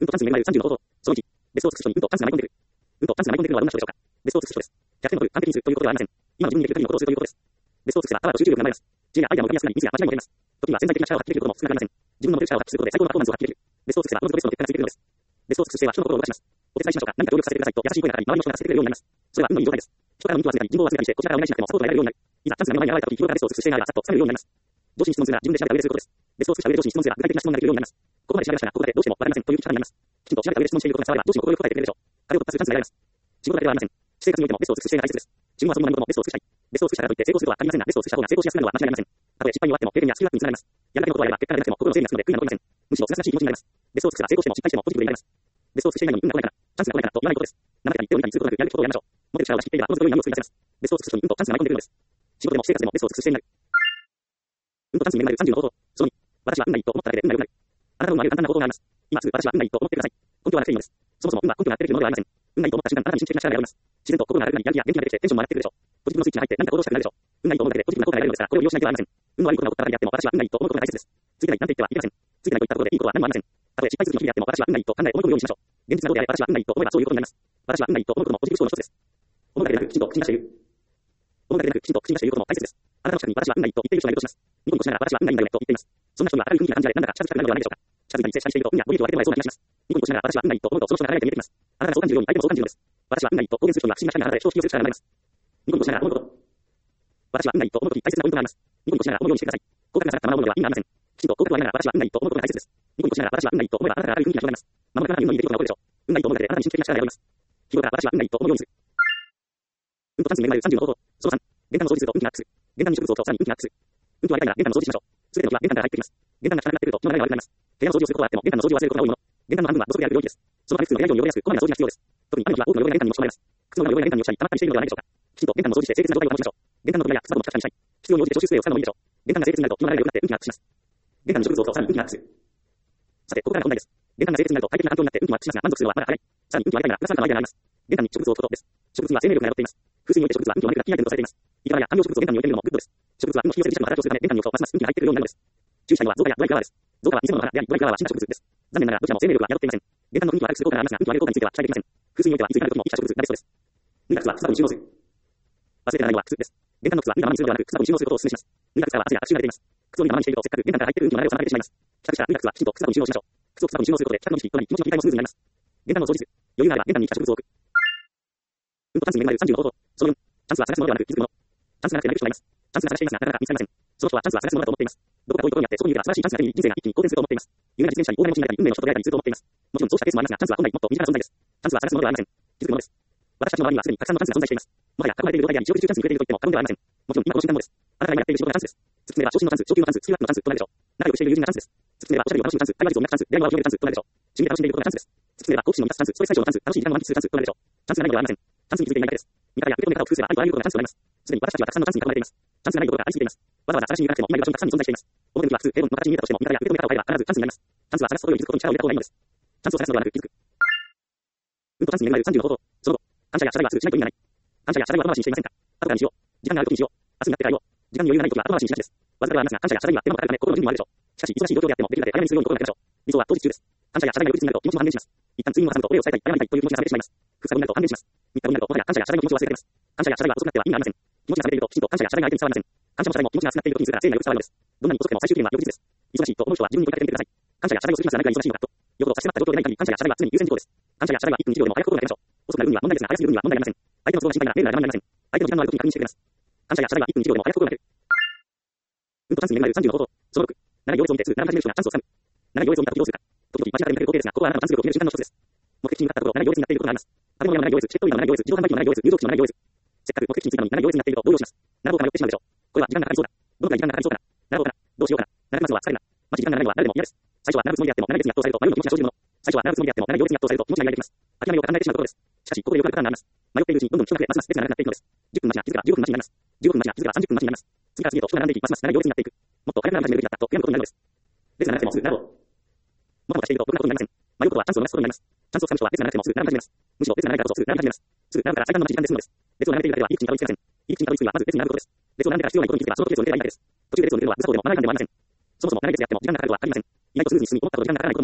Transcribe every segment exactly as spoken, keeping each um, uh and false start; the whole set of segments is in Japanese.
うんとチャンスにめがるさんじゅうの方法。そのいち、別荘を尽くす人にうんとチャンスが舞い込んでくる。うんとチャンスが舞い込んでくるのはどんな人でしょうか。別荘を尽くす人です。ひゃくてんの完璧にするということはありません。今の自分にできる限りのことをするということです。別荘を尽くせばパワーと集中力が生まれます。知恵やアイデアも浮かびやすくなり、ミスや間違いも出ます。時には潜在的な力を発揮できることも少なくありません。自分の持てる力を発揮することで最高のパフォーマンスを発揮できる。別荘を尽くせばおのずとベストの結果がついてくるのです。別荘を尽くす姿勢は人の心を動かします。お手伝いしましょうか。何か協力させてくださいと優しい声がかかり、周りの人が助けてくれるようになります。それは運のいい状態です。人からの人を集めたり、人望を集めたりして、こちらからお願いしなくてもサポートを得られるようになる。いざチャンスが目の前に現れた時、日頃から別荘を尽くす姿勢があればさっと掴めるようになります。上司に質問するなら自分で調べた上ですることです。別荘を尽くした上で上司に質問すれば具体的な質問ができるようになります。ここまで調べましたが、ここだけどうしてもわかりませんという力になります。きちんと調べた上で質問していることが伝われば、上司も快く答えてくれるでしょう。壁を突破するチャンスが得られます。仕事だけではありません。私生活においても別荘を尽くす姿勢が大切です。自分はその何事も別荘を尽くしたい。別荘を尽くしたからといって成功するとは限りませんが、別荘を尽くした方が成功しやすくなるのは間違いありません。たとえ失敗に終わっても経験やスキルアップにつながります。やるだけのことをやれば結果が出なくても心の整理がつくので悔いが残りません。むしろすがすがしい気持ちになります。別荘を尽くせば成功しても失敗してもポジティブでいられます。別荘を尽くしていないのに運が来ないから、チャンスが来ないからと言わないことです。なめたり言っておいたりすることなくやるべきことをやりましょう。持てる力を出し切っていればおのずと良い波を作り出せます。別荘を尽くす人に運とチャンスが舞い込んでくるのです。仕事でも私生活でも別荘を尽くす姿勢になる。運とチャンスに恵まれるさんじゅうの方法。そのに、私は運がいいと思っただけで運が良くなる。あなたの周り簡単な方法があります。今すぐ私は運がいいと思ってください。根拠はなくていいのです。そもそも運は根拠がなくてできるものではありません。運がいいと思った瞬間、あなたに神秘的な力が宿ります。自然と心が軽くなり、やる気や元気が出てきてテンションも上がってくるでしょう。ポジティブのスイッチが入って何か行動したくなるでしょう。運がいいと思うだけでポジティブな効果が得られるのですから、これを利用しなければなりません。運の悪いことが起こったからであっても、私は運がいいと思うことが大切です。ついてないなんて言ってはいけません。ついてないといったところでいいことは何もありません。たとえ失敗する日々であっても、私は運がいいと考え、思い込むようにしましょう。現実なことであれ、私は運がいいと思えばそういうことになります。私は運がいいと思うこともポジティブ思考の一つです。思うだけでなく、きちんと口に出している。思うだけでなく、きちんと口に出していることも大切です。あなたの近くに私は運がいいと言っている人がいるとします。ニコニコしながら私は運がいいんだよねと言っています。そんな人には明るい雰囲気が感じられ、なんだか近づきたくなるのではないでしょうか。近づいたり接近していると運やご利益を上げてもらえそうな気がします。ニコニコしながら私は運がいいと思うとその人が輝いて見えてきます。あなたがそう感じるように相手もそう感じるのです。私は運がいいと公言する人には不思議な力があなたで人を引き寄せる力が生まれます。ニコニコしながら思うこと。私は運がいいと思うとき大切なポイントがあります。ニコニコしながら思うようにしてください。合格が下がったまま思うのでは意味がありません。きちんと合格を上げながら私は運がいいと思うことが大切です。ニコニコしながら私は運がいいと思えばあなたから明るい雰囲気が広がります。まもなくあなたに運のいい出来事が起こるでしょう。運がいいと思うだけであなたに神秘的な力が宿ります。日頃から私は運がいいと思うようにする。運とチャンスに恵まれるさんじゅうの方法。そのさん、玄関の掃除すると運気がアップする。玄関に植物を置くとさらに運気がアップする。運気を上げたいなら玄関の掃除しましょう。すべての気は玄関から入ってきます。玄関が汚くなってくると気の流れが悪くなります。部屋の掃除をすることはあっても玄関の掃除を忘れることが多いもの。玄関の半分は土足である領域です。そのため靴の部屋に汚れやすく、こまめな掃除が必要です。特に雨の日は多くの汚れが玄関に持ち込まれます。靴の裏が汚れが玄関に落ちたり、溜まったりしているのではないでしょうか。きちんと玄関の掃除して清潔な状態を保ちましょう。玄関の扉や靴などもピカピカにしたい。必要に応じて消臭スプレーを使うのもいいでしょう。玄関が清潔になると気の流れが良くなって運気がアップします。玄関の植物を置くとさらに運気がアップする。さて、ここからが本題です。玄関が清潔になると快適な環境になって運気もアップしますが、満足するのはまだ早い。さらに運気を上げたいならプラスアルファのアイデアがあります。玄関に植物を置くことです。植物は生命力が宿っています。風水において植物は運気を上げるラッキーアイテムとされています。イカラや観葉植物を玄関に置いてみるのもグッドです。植物は運の引き寄せ磁石の働きをするため玄関に置くとますます運気が入ってくるようになるのです。注意したいのはゾウガやドライフラワーです。ゾウガは偽物の花であり、ドライフラワーは死んだ植物です。残念ながらどちらも生命力が宿っていません。玄関の運気を悪くする効果がありますが、運気を上げる効果については期待できません。風水においてはいつになる時も生きた植物がベストです。脱いだ靴は靴箱に収納する。忘れてないのは靴です。玄関の靴は脱いだままにするのではなく、靴箱に収納することをお勧めします。脱いだ靴は汗や悪臭が出ています。靴を脱いだままにしているとせっかく玄関から入ってくる運気の流れを妨げてしまいます。帰宅したら脱いだ靴はきちんと靴箱に収納しましょう。靴を靴箱に収納することで帰宅の時期となり気持ちの切り替えもスムーズになります。玄関の掃除する。余裕があれば玄関に生きた植物を置く。運とチャンスに恵まれるさんじゅうの方法。そのよん、チャンスは探すものではなく気づくもの。チャンスがなくてない人がいます。チャンスが探していますがなかなか見つかりません。その人はチャンスは探すものだと思っています。どこか遠いところにあってそこにいるから素晴らしいチャンスが手に入り人生が一気に好転すると思っています。有名な実践者に大金持ちになったり運命の人と出会えたりすると思っています。もちろんそうしたケースもありますが、チャンスは本来もっと身近な存在です。チャンスは探すものではありません。気づくものです。私たちの周りにはすでにたくさんのチャンスが存在しています。もはや囲まれている状態であり、四六時中チャンスに触れていると言っても過言ではありません。もちろん今この瞬間もです。あなたが今やっている仕事がチャンスです。突き詰めれば昇進のチャンス、昇給のチャンス、スキルアップのチャンスとなるでしょう。仲良くしている友人がチャンスです。突き詰めればおしゃれを楽しむチャンス、会話術を磨くチャンス、出会いを広げるチャンスとなるでしょう。趣味で楽しんでいることがチャンスです。突き詰めれば好奇心を満たすチャンス、ストレス解消のチャンス、楽しい時間を満喫するチャンスとなるでしょう。チャンスがないのではありません。チャンスに気づいていないだけです。味方や受け止め方を工夫すればありとあらゆることがチャンスとなります。すでに私たちはたくさんのチャンスに囲まれています。チャンスがないことがありすぎています。わざわざ探しに行かなくても今いる場所にたくさんに存在しています。表向きは普通、平凡の形に見えたとしても味方や受け止め方を変えれば必ずチャンスになります。チャンスは探すことより気づくことに力を入れた方がいいのです。チャンスを探すのではなく気づく。運とチャンスに恵まれるさんじゅうの方法。その後、感謝や謝罪はすぐしないと意味がない。感謝や謝罪は後回しにしていませんか。後からにしよう。時間がある時にしよう。明日になってから言おう。時間に余裕がない時は後回しにしがちです。わずかではありますが、感謝や謝罪は手間もかかるため心の準備もあるでしょう。しかし、忙しい状況であってもできるだけ早めにするように心がけましょう。理想は当日中です。感謝や謝罪が翌日になると気持ちも半減します。一旦次にも挟むとお礼を伝えたい、謝りたいという気持ちが冷めてしまいます。ふつかごになると半減します。みっかごになるともはや感謝や謝罪の気持ちを忘れています。感謝や謝罪は遅くなっては意味がありません。気持ちが冷めているときちんと感謝や謝罪が相手に伝わりません。感謝も謝罪も気持ちが熱くなっているときにするから聖なる伝わるのです。どんなに遅くても最終期限は翌日です。忙しいと思う人は自分に問いかけてみてください。感謝や謝罪をする日が何が忙しいのかと。よほど差し迫った状況でない限り感謝や謝罪は常に優先事項です。感謝や謝罪はいっぷんいちびょうでも早く心がけましょう。遅くなる運には問題ですが早すぎる運には問題ありません。相手の都合が心配なら例の邪魔になりません。相手の時間のある時に確認してくれます。感謝や謝罪はいっぷんいちびょうでも早く心がける。運とチャンスに恵まれるさんじゅうの方法。そのろく、長い行列を見てすぐ並び始める人がチャンスをつかむ。長い行列を見た時どうするか。時々間違って見かける光景ですが、ここはあなたのチャンス力を決める瞬間の一つです。目的地に向かったところ、長い行列になっていることがあります。食べ物や長い行列、チケット売りの長い行列、自動販売機の長い行列、入場口の長い行列。せっかく目的地に着いたのに長い行列になっていると動揺します。並ぼうか迷ってしまうでしょう。これは時間がかかりそうだ。どのくらい時間がかかりそうかな。並ぼうかな。どうしようかな。並ぶまずは疲れるな。まじ時間が長いのは誰でも嫌です。最初は並ぶつもりであっても長い列に圧倒されると迷う気持ちが生じるもの。最初は並ぶつもりであっても長い行列に圧倒されると気持ちが揺らいできます。諦めようか考えてしまうところです。しかし、ここでよくあるパターンがあります。迷っているうちにどんどん人が増え、ますます列が長くなっていくのです。じゅっぷん待ちが気づけばじゅうごふん待ちになります。じゅうごふん待ちが気づけばさんじゅっぷん待ちになります。次から次へと人が並んでいき、ますます長い行列になっていく。もっと早くなる始めるべきだったと悔やむことになるのです。列が長くてもすぐ並ぼう。もたもたしているとろくなことになりません。迷うことはチャンスを逃すことになります。チャンスをつかむ人は列が長くてもすぐ並び始めます。むしろ列が長いからこそすぐ並び始めます。すぐ並ぶから最短の待ち時間ですのです。列を並べているだけではいい口にたどり着けません。いい口にたどり着くにはまず列に並ぶことです。列を並んでから必要ないことに気づけばその時列を抜ければいいだけです。途中で列を抜けるのは無作法でもマナー違反でもありません。そもそも長い列であっても時間がかかることはありません。意外とスムーズに進み思ったほど時間がかからないこともあります。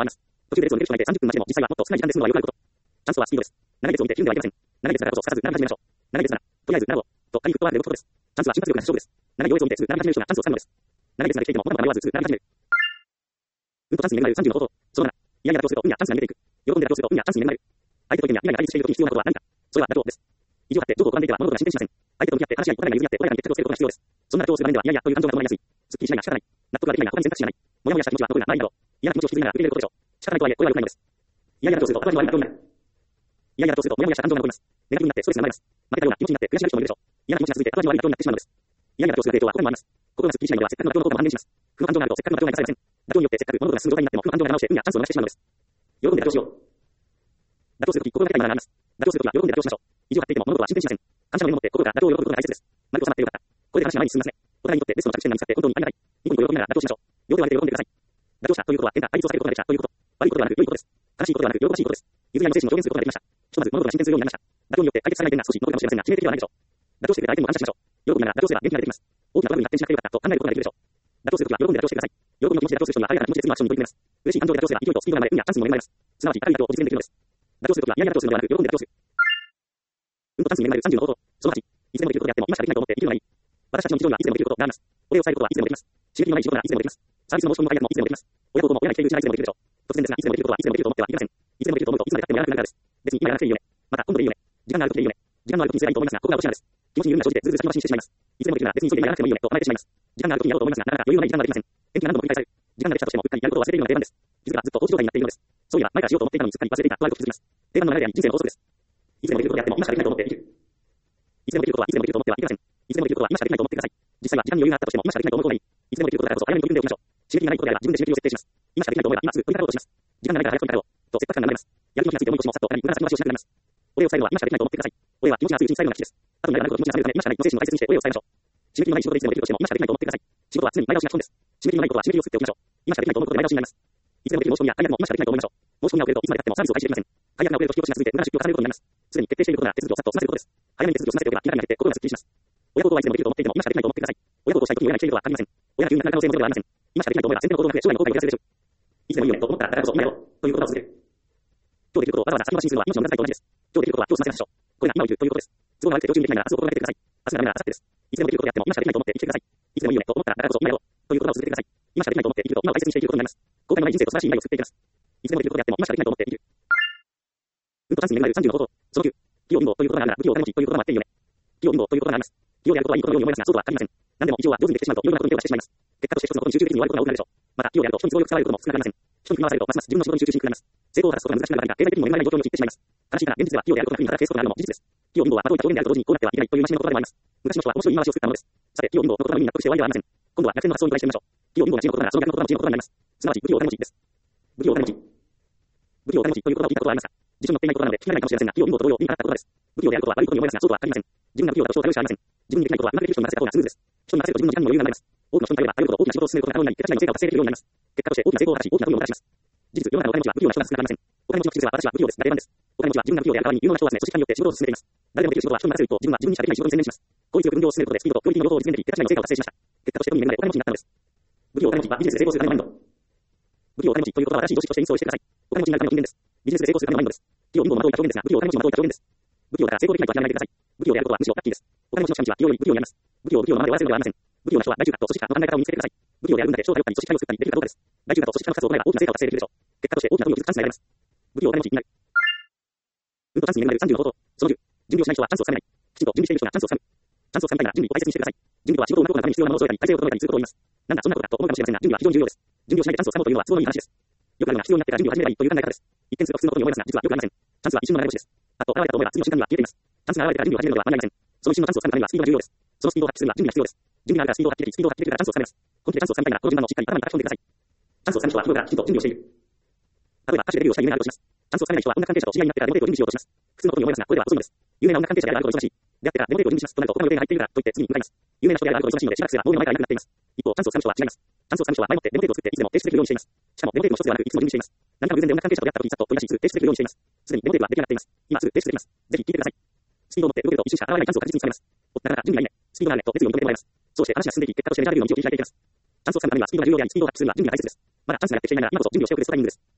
途中で列を抜ける人がいてさんじゅっぷん待ちでも、実際はもっと少ない時間で済むのはよくあること。チャンスはスピードです。長い列を見ているんではありません。長い列だからこそ、すかさず並び始めましょう。長い列なら、とりあえず並ぼう。と、仮にフットワークで動くことです。チャンスは瞬発力な勝負です。長い行列を見てすぐ並び始める人がチャンスを掴むのです。長い列まで来ていても、ほとんど迷わずすぐ並び始める。うんとチャンスに恵まれるさんじゅうの方法。そのなな、いやいや妥協すると運やチャンスが逃げていく。喜んで妥協すると運やチャンスに恵まれる。相手と意見やいやいや対立しているときに必要なことは何か。それは妥協です。意地を張って情報を拒んでいては物事が進展しません。相手と向き合って話し合い、お互いが譲り合って、お互いに決着をつけることが必要です。そんな妥協をする場面では、いやいやという感情が伴いやすい。すっきりしないが仕方ない。納得ができないが他に選択肢がない。もやもやした気持ちは得意な場合など、嫌な気持ちを引きずりながら受け入れることでしょう。仕方ないとはいえ、これは良くないのです。いやいや妥協すると、私は悪いなとになる。いやいや妥協すると、もやもやした感情が残ります。ネガティブになってストレスが生まれます。負けたような気持ちになって悔しい人もいるでしょう。嫌な気持ちが続いて、私は悪いなとになってしまうのです。いやいや妥協すると、は他にもあります。心がすっきりしないのは、せっかくの妥協の効果も半減します。負の感情があると、せっかくの妥協が生かされません。妥協によってせっかく物事が進む状態になっても、負の感情が直して運やチャンスを逃してしまうのです。喜んで妥協しよう。妥協するとき、心がけたいものがあります。妥協するときは喜んで妥協しましょう。意地を張っていても物事は進展しません。感謝の念を持って心が妥協を喜ぶことが大切です。マリコさんってよかった。これで話が前に進みますね。お互いにとってベストの着地点が見つかって本当にありがたい。ニコニコ喜びながら妥協しましょう。両手を上げて喜んでください。妥協したということは変化、対立を避けることができたということ。悪いことではなく良いことです。悲しいことではなく喜ばしいことです。譲り合いの精神を表現することができました。ひとまず物事が進展するようになりました。妥協によって解決されない点が少し残るかもしれませんが、致命的ではないでしょう。妥協してくれた相手にも感謝しましょう。喜びながら妥協すれば元気が出てきます。大きなトラブルに発展しなくてよかったと考えることができるでしょう。妥協するときは喜んで妥協してください。喜びの気持ちで妥協する人には晴れやかな気持ちで次のアクションに取り組めます。嬉しい感情で妥協すれば勢いとスピードが生まれ、運やチャンスにも恵まれます。すなわち高い妥協を実現できるのです。妥協するときはいやいや妥協するのではなく喜んで妥協する。うんとチャンスに恵まれるさんじゅうの方法。そのはち、いつでもできることであっても今しかできないと思って生きるのがいい。私たちの日常にはいつでもできることがあります。お礼を伝えることはいつでもできます。刺激のない仕事ならいつでもできます。サービスの申し込みの配達もいつでもできます。親孝行も親に来ているうちならいつでもできるでしょう。突然ですが、いつでもできることはいつでもできると思ってはいけません。いつでもできると思うといつまで経ってもやらなくなるからです。別に今やらなくていいよね。また今度でいいよね。時間がある時でいいよね。時間がある時にすればいいと思いますが、ここが落とし穴です。気持ちに緩みが生じてずるずる先延ばしにしてしまいます。いつでもできるなら別に急いでやらなくてもいいよねと甘えてしまいます。時間がある時にやろうと思いますが、なかなか余裕のない時間ができません。延期が何度も繰り返される。時間ができたとしてもうっかりやることを忘れているのが定番です。気づけばずっと放置状態になっているのです。そういえば前からしようと思っていたのにすっかり忘れていたとあると気づきます。定番の流れであり人生の法則です。いつでもできることであっても今しかできないと思って生きる。いつでもできることはいつでもできると思ってはいけません。いつでもできることは今しかできないと思ってください。実際は時間に余裕があったとしても今しかできないと思う方がいい。いつでもできることだからこそ早めに取り組んでおきましょう。刺激がないことであれば自分で刺激を設定します。今しかできないと思えば今すぐ取り掛かろうとします。時間がないから早く取り掛かろうと切迫感が生まれます。やる気の火がついて重い腰もさっと上がり無駄な先延ばしをしなくなります。お礼を伝えるのは今しかできないと思ってください。お礼は気持ちが熱いうちに伝えるような基地です。後になることを気持ちが冷めるため今しかないの精神を大切にしてお礼を伝えましょう。締め切りのない仕事でいつでもできるとしても今しかできないと思ってください。仕事は常に前倒しが基本です。締め切りのないことは締め切りを作っておきましょう。今しかできないと思うことで前倒しになります。いつでもできる申し込みや解約も今しかできないと思いましょう。申し込みが遅れるといつまで経ってもサービスを開始できません。解約が遅れると引き落ちが続いて無駄な出費を重ねることになります。すでに決定していることなら手続きをさっと済ませることです。早めに手続きを済ませておけば気が減って心がすっきりします。親孝行はいつでもできると思っていても今しかできないと思ってください。親孝行したい時に親が来ていることは限りません。親が急に亡くなる可能性もゼロではありません。今しかできないと思えば先手の行動が増え将来の後悔を減らせるでしょう。いつでもいいよねと思ったらだからこそ今やろうということを続ける。今日できることをわざわざ先延ばしにするのは命の無駄遣いと同じです。今日できることは今日済ませましょう。これが今を言うということです。都合が悪くて常準できないなら明日を心がけてください。明日がダメなら明後日です。いつでもできることであっても今しかできないと思って生きてください。いつでもいいよねと思ったらだからこそ今やろうということを続けてください。今しかできないと思って生きると今を大切にしていくことになります。後悔のない人生と素晴らしい未来を作っていきます。いつでもできることであっても今しかできないと思って生きる。うんとチャンスに恵まれるさんじゅうの方法。そのきゅう、器用貧乏ということがあるなら不器用金持ちということもあっていいよね。器用貧乏ということがあります。器用であることはいいことのように思いますがそうとは限りません。何でも一応は上手にできてしまうといろいろなことに手を出してしまいます。結果として一つのことに集中的に終わることが多くなるでしょう。また器用であると人に都合よく使われることも少なくなりません。人に振り回されるとますます自分の仕事に集中しにくくなります。成功を果たすことが難しくなるが経済的にも恵まれない状況に陥ってしまいます。悲しいから現実では器用であることが不利にただフェースとなるのも事実です。器用貧乏はまといた表現であると同時にこうなってはいけないというマシンの言葉でもあります。昔の人は面白い言い回しを作ったものです。さて器用貧乏の言葉の意味に納得して終わりではありません。今度は逆転の発想に対してみましょう。器用貧乏が知のことならその逆の言葉も知のことになります。すなわち不器用金持ちです。不器用金持ち。不器用金持ちという言葉を聞いたことはありますが、自分の乗っていない言葉なので聞き慣れないかもしれませんが、器用貧乏と同様意味があった言葉です。不器用であることは悪いことに思いますがそうとは限りません。自分が不器用だと称されるしかありません。自分にできないことはうまくできる人に任せた方がスムーズです。人に任せると自分の時間にも余裕が生まれます。多くの人に頼れば頼るほど大きな仕事を進めることが可能になり、桁違いの成果を達成できるようになります。結果として大きな成功を果たし、大きな富をもたらします。事実、世の中のお金持ちは不器用な人が少なくありません。お金持ちの口癖は私は不器用ですが定番です。お金持ちは自分が不器用である代わりに有能な人を集め、組織化によって仕事を進めています。誰でもできる仕事は人に任せる一方、自分は自分にしかできない仕事に専念します。効率よく運用を進めることでスピードとクオリティの両方を実現でき、桁違いの成果を達成しました。結果として富に恵まれお金持ちになったのです。不器用お金持ちはビジネスで成功するためのマインド。不器用お金持ちということは新しい常識としてインストールしてください。お金持ちになるための金言です。ビジネスで成功するためのマインドです。器用貧乏をまといた表現ですが、不器用お金持ちをまといた表現です。不器用だから成功できないと諦めないでください。不器用であることはむしろラッキーです。お金持ちの近道は器用より不器用になります。不器用を不器用のままで終わらせるのではありません。不器用な人は大中華と組織化の考え方を見つけてください。不器用である分だけ正体をったり組織化を作ったりできるかどうかです。大中華と組織化の活動を行えば大きな成果を達成できるでしょう。結果として大きな富を築くチャンスになります。不器用お金持ちになる。うんとチャンスに恵まれるさんじゅうの方法。そのじゅう、準備をしない人はチャンスをつかめない。きちんと準備している人がチャンスをつかむ。チャンスをつかみたいなら準備を大切にしてください。準備とは仕事をうまく行うために必要なものを揃えたり、体制を整えたりすることを言います。なんだそんなことかと思うかもしれませんが、準備は非常に重要です。準備をしないでチャンスをつかもうというのは都合のいい話です。よくあるのが必要になってから準備を始めればいいという考え方です。一見すると普通のことに思いますが、実はよくありません。チャンスは一瞬の流れ星です。あと、現れたと思えば次の瞬間には消えています。チャンスが現れてから準備を始めるのでは間に合いません。その一瞬のチャンスをつかむためにはスピードが重要です。そのスピードを発揮するには準備が必要です。準備があるからスピードを発揮でき、スピードを発揮できるからチャンスをつかめます。本気でチャンスをつかみたいならこの順番のしっかり頭に書き込んでください。チャンスをつかむ人は日頃からきちんと準備をしている。例えば歌手でデビューをしたい夢があるとします。チャンスをつかめない人は音楽関係者と知り合いになってからデモテープを準備しようとします。普通のことに思いますが、これでは遅いのです。有名な音楽関係者であることが忙しい。であってからデモテープを準備しますとなると他の予定が入っているからと言って次に向かいます。有名な人であることが忙しいのでしばらくすればもう目の前からいなくなっています。一方、チャンスをつかむ人は違います。チャンスをつかむ人は前もってデモテープを作っていつでも提出できるようにしています。しかもデモテープの一つではなくいつも準備しています。何か偶然で音楽関係者と出会った時にさっと取り出しすぐ提出できるようにしています。すでにデモテープは出来上がっています。今すぐ提出できます。ぜひ聞いてください。スピードを持って動けると一瞬しか現れないチャンスを確実につかめます。なかなか準備がいいね。スピードがあるねと熱意を認めてもらいます。そうして話が進んでいき、結果としてメジャーデビューの道を切り開いていきます。チャンスをつかむためにはスピードが重要であり、スピードを発揮するには準備が大切です。まだチャンスがやってきていないなら今こそ準備をしておくベストタイミングです。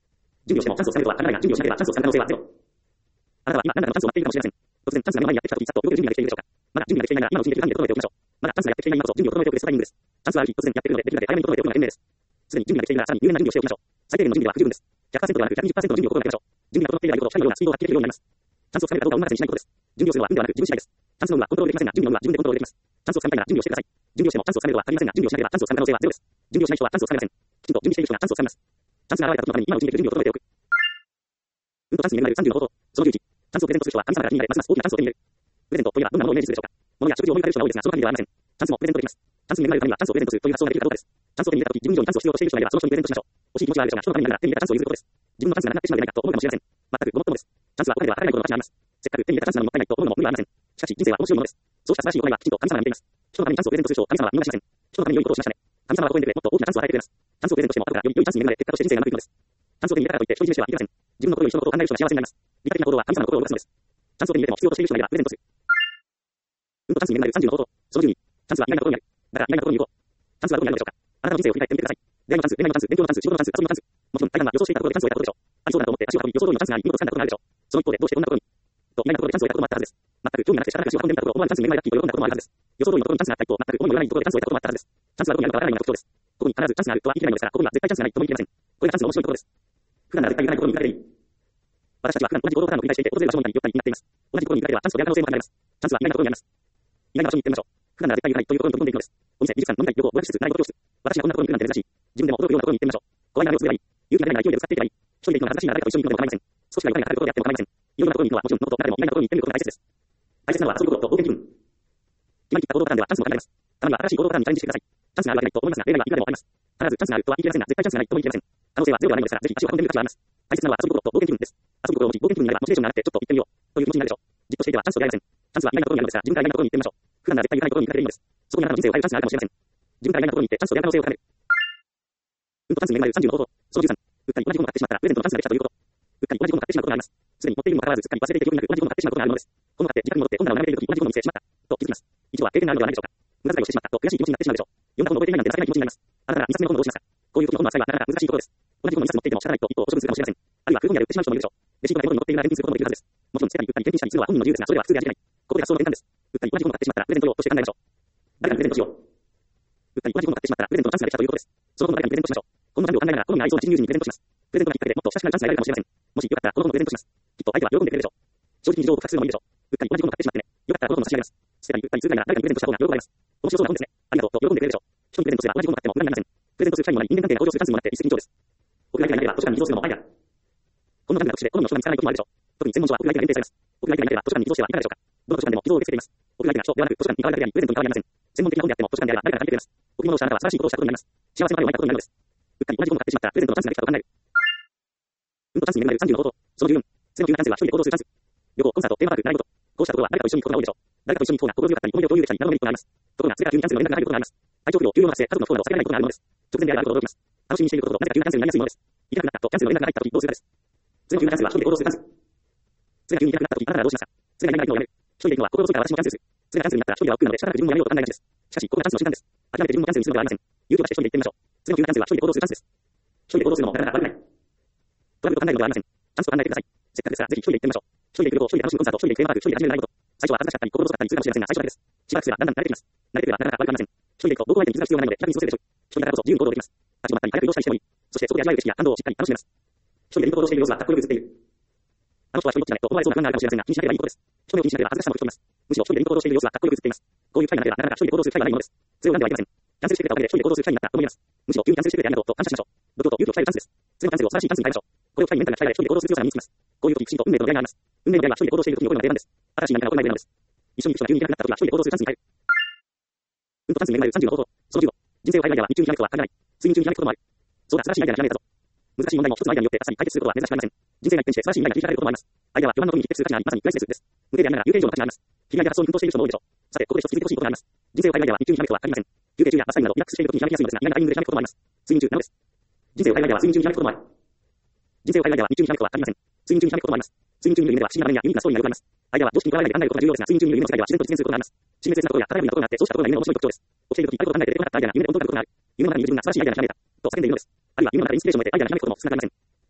準備をしてもチャンスをつかめるとは考えないが、準備をしなければチャンスをつかむ可能性はゼロ。あなたは今何らかのチャンスを待っているかもしれません。突然チャンスが目の前にやってきたとき、さっと動く準備ができているでしょうか。まだ準備ができていないなら今のうちにできる範囲で整えておきましょう。まだチャンスがやってきていない今こそ準備を整えておくベストタイミングです。チャンスはある日突然やってくるので、できるだけ早めに整えておくのが賢明です。すでに準備ができているならさらに入念な準備をしておきましょう。最低限の準備では不十分です。ひゃくパーセント ではなく ひゃくにじゅっパーセント の準備を心がけましょう。準備が整っていればよほど社員のようなスピードを発揮できるようになります。チャンスをつかめるかどうかをお任せにしないことです。準備をするのは運ではなく自分次第です。チャンスの運はコントロールできませんが、準備の運は自分でコントロールできます。チャンスをつかみたいなら準備をしてください。準備をしてもチャンスをつかめるとは限りませんが、準備をしなければチャンスをつかむ可能性はゼロです。準備をしない人はチャンスをつかめません。きちんと準備している人がチャンスをつかみます。チャンスが現れた時のために今のうちにできる準備を整えておく。運とチャンスに恵まれるさんじゅうの方法。そのじゅういち、チャンスをプレゼントする人は神様から気に入られ、ますます大きなチャンスを手に入れる。プレゼントといえばどんなものをイメージするでしょうか。物や食事を思い浮かべる人が多いですが、その限りではありません。チャンスもプレゼントできます。チャンスに恵まれるためにはチャンスをプレゼントするという発想ができるかどうかです。チャンスを手に入れた時、自分以上にチャンスを必要としている人がいれば、その人にプレゼントしましょう。欲しい気持ちはあるでしょうが、人のためになら手に入れたチャンスを譲ることです。自分のチャンスがなくなってしまうでないかと思うかもしれません。全くごもっともです。チャンスはお金では測れないことの価値があります。せっかく手に入れたチャンスなのにもったいないと思うのも無理はありません。しかし人生は面白いものです。そうした素晴らしい行いはきちんと神様が見ています。人のためにチャンスをプレゼントする人を神様は見逃しません。人のために良いことをしましたね。神様は微笑んでくれ、もっと大きなチャンスを与えてくれます。チャンスをプレゼントしても後からより良いチャンスに恵まれ、結果として人生がうまくいくのです。チャンスを手に入れたからといって独り占めしてはいけません。自分の心より人のことを考える人が幸せになります。理科的な行動は神様の心を動かすのです。チャンスを手に入れても必要としている人がいればプレゼントする。運とチャンスに恵まれるさんじゅうの方法。そのじゅうに、チャンスは意外なところにある。だから意外なところに行こう。チャンスはどこにあるのでしょうか。あなたの人生を振り返ってみてください。出会いのチャンス、恋愛のチャンス、勉強のチャンス、仕事のチャンス、遊びのチャンス。もちろん大半が予想していたところでチャンスを得たことでしょう。ありそうだなと思って足を運び予想通りのチャンスがあり、見事掴んだことがあるでしょう。その一方でどうしてこんなところにと意外なところでチャンスを得たこともあったはずです。全く興味がなくて仕方なく足を運んでみたところ、思わぬチャンスに恵まれラッキーと喜んだこともあるはずです。予想通りのところにチャンスがあった一方、全く思いもよらないところでチャンスを得たこともあったはずです。チャンスはどこにあるのかわからないような特徴です。ここに必ずチャンスがあるとは言い切れないのですが、ここには絶対チャンスがないとも言い切れません。これがチャンスの面白いところです。普段なら絶対言えないところに行かれていい。私たちは普段同じ行動パターンを繰り返していて、訪れる場所に行ったり寄ったりになっています。同じところに行かれればチャンスと出会う可能性も高まります。チャンスは意外なところにあります。意外な場所に行ってみましょう。普段なら絶対言えないというところに飛び込んでいくのです。お店、美術館、飲み会、旅行、語学室、習い事教室。私がこんなところに行くなんて珍しい。自分でも驚くようなところに行ってみましょう。怖いな目をつぶればいい。勇気が出ない勢いで使っていけばいい。一人で行くのが恥ずかしいなら誰かと一緒に行くのでも構いません。少しが愉快なかかることであっても構いません。いろんなところに行くのはもちろんのこと、中でも意外なところに行ってみることが大切です。大切なのは遊ぶことと冒険気分。今言った行動パターンではチャンスも考えます。たまには新しい行動パターンにチャレンジしてください。チャンスがあるわけないと思いますが、例外はいくらでもあります。必ずチャンスがあるとは言い切れませんが、絶対チャンスがないとも言い切れません。可能性はゼロではないのですから、ぜひ足を運んでみる価値はあります。大切なのは遊ぶことと冒険気分です。遊ぶ心を持ち、冒険気分になればモチベーションが上がってちょっと行ってみようという気持ちになるでしょう。じっとしていてはチャンスと出会えません。チャンスは意外なところにあるのですが、自分から意外なところに行ってみましょう。普段なら絶対言えないところに行かれていいのです。そこにあなたの人生を変えるチャンスがあるかもしれません。自分から意外なところに行ってチャンスと出会う可能性を高める。運とチャンスに恵まれるさんじゅうの方法。そのじゅうさん、うっかり同じものを買ってしまったらプレゼントのチャンスができたということ。うっかり同じものを買ってしまうことがあります。すでに持っているにもかかわらず、すっかり忘れていて記憶になく同じものを買ってしまうことがあるのです。この買って自宅に戻って本棚を眺めているとき、同じものを見つけてしまったと気づきます。一度は経験があるのではないでしょうか。無駄遣いをしてしまったと悔しい気持ちになってしまうでしょう。読んだ本を覚えていないなんて情けない気持ちになります。あなたならにさつめの本をどうしますか。こういう時の本の扱いはなかなか難しいところです。同じ本をにさつ持っていても仕方ないと一歩を処分するかもしれません。あるいは空本屋で売ってしまう人もいるでしょう。レシートが手元に載っているなら返品することもできるはずです。もちろん捨てたり売ったり返品したりするのは本人の自由ですが、それでは普通で味気ない。ここで発想の転換です。売ったり同じ本を買ってしまったらプレゼント用として考えましょう。誰かにプレゼントしよう。売ったり同じ本を買ってしまったらプレゼントのチャンスができたということです。その本を誰かにプレゼントしましょう。このジャンルを考えながら好みの愛想の親友人にプレゼントします。プレゼントがきっかけでもっと親しくなるチャンスが得られるかもしれません。もしよかったらこの本をプレゼントします。きっと相手は喜んでくれるでしょう。正直に事情を告白するのもいいでしょう。売ったり同じ本を買ってしまってね。よかったらこの本を差し上げます。捨てたり売ったりするなら誰かにプレゼントした方が喜ばれます。面白そうな本ですね。ありがとうと喜んでくれるでしょう。人にプレゼントすれば同じ本を買っても無駄になりません。プレゼントする際にもない人間関係が向上するチャンスにもなって一石二鳥です。僕が相手がいなければ図書館に移動するのもアイデア。このジャンルが特殊で好みの人が見つからないこともあるでしょう。特に専門書は僕が相手が限定されます。僕が相手がいなければ図書館に移動してはいかがでしょうか。どの図書館でも寄贈を受け付けています。僕が相手が人ではなく図書館に変わるだけでありプレゼントに変わりありません。専門的な本であっても図書館であれば誰かが借りてくれます。贈り物をしたあなたは素晴らしいことをしたことになります。幸せのあるを得たことになるのです。うっかり同じ本を買ってしまったらプレゼントのチャンスができたと考える。運とチャンスに恵まれるさんじゅうの方法。そのじゅうよん、背の急な男性は一人で行動するチャンス。旅行、コンサート、テーマパーク、習い事。こうしたところは誰かと一緒に行くことが多いでしょう。誰かと一緒に行く方が心強かったり、思い出を共有できたり、などのメリットがあります。ところが、それから急にキャンセルの連絡が入ることがあります。体調不良、休養の発生、家族の不幸など避けられないことがあるのです。直前であればあるほど驚きます。楽しみにしていることと、なぜか急なキャンセルになりやすいものです。行きたくなったとキャンセルの連絡が入ったときどうするかです。それの急なキャンセルは一人で行動するチャンス。それが急に行きたくなったとき、あなたならどうしますか。それがいないのをやめる。一人で行くのは心細いから私もキャンセルする。それがキャンセルになったら一人では億劫なので、仕方なく自分もやめようと考えがちです。しかし、ここがチャンスの瞬間です。諦めて自分もキャンセルにするのではありません。勇気を出して一人で行ってみましょう。それの急なキャンセルは一人で行動するチャンスです。一人で行動するのもなかなか悪くない。トラブルと考えるのではありません。チャンスと考えてください。せっかくですから、ぜひ一人で行ってみましょう。一人で行く旅行、一人で楽しむコンサート、一人でテーマパーク、一人で始める習い事。最初は恥ずかしかったり、心細かったりするかもしれませんが、最初だけです。しばらくすればだんだん慣れてきます。慣れてくればなかなか悪くありません。一人で行くと、どこまでに傷が必要がないので、気楽に過ごせるでしょう。一人だからこそ自由に行動できます。立ち止まったり、早く移動したりしてもいい。そしてそこで味わえる景色や感動をしっかり楽しめます。一人で行動している様子はかっこよく映っている。あの人は一人ぼっちだねと思われそうな不安があるかもしれませんが、気にしなければいいことです。人目を気にしなければ恥ずかしさも吹き飛びます。むしろ一人で行動している様子はかっこよく映っています。こういう機会がなければなかなか一人で行動する機会はないものです。それをなんではいけません。キャンセルしてくれたおかげで一人で行動する機会になったと思います。むしろ急にキャンセルしてくれてありがとうと感謝しましょう。度胸と勇気を鍛えるチャンスです。それのキャンセルを素晴らしいチャンスに変えましょう。これを機会にメンタルが鍛えられ一人で行動する強さが身につきます。こういう時きちんと運命との出会いがあります。運命の出会いは一人で行動している時に起こるのが定番です。新しい何かが起こらないでなんです。一緒に行く人が急にいなくなった時は一人で行動するチャンスに変える。運とチャンスに恵まれるさんじゅうの方法。そのじゅうご、人生を変えるアイデアは日中にひらめくとは限らない。睡眠中にひらめくこともある。そうだ、素晴らしいアイデアがひらめいたぞ。難しい問題も一つのアイデアによってあっさり解決することは珍しくありません。人生が一転して素晴らしいアイデアが切り開かれることもあります。アイデアは余盤の時に匹敵する価値があり、まさにプライスレスです。無限でありながら有形以上の価値があります。切り上げた発想に奮闘している人も多いでしょう。さて、ここで一つ気づいてほしいことがあります。人生を変えるアイデアは日中にひらめくとは限りません。休憩中や朝になどリラックスしている時にひらめきやすいのですが、意外なタイミングでひらめくこともあります。睡眠中なのです。人生を変えるアイデアは睡眠中にひらめくこともある。人生を変えるアイデアは日中にひらめくとは限りません。睡眠中にひらめくこともあります。睡眠中にいる夢では不思議な場面やユニークなストーリーが浮かびます。アイデアは常識にとらわれないで考えることが重要ですが、睡眠中にいる夢の世界では自然と実現することがあります。親密なところや高いなところがあって、そうしたところが夢の面白い特徴です。起きている時、あることを考えて出てこなかったアイデアが夢で本当になることがある。夢の中にいる自分が素晴らしいアイデアがひらめいたと叫んでいるのです。あるいは夢の中でインスピレーションを得てアイデアがひらめくことも少なくありません。